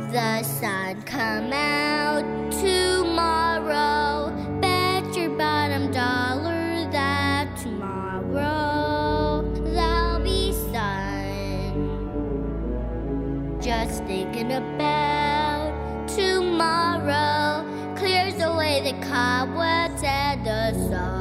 the sun come out tomorrow. Bet your bottom dollar that tomorrow there'll be sun. Just thinking about tomorrow clears away the cobwebs and the sun.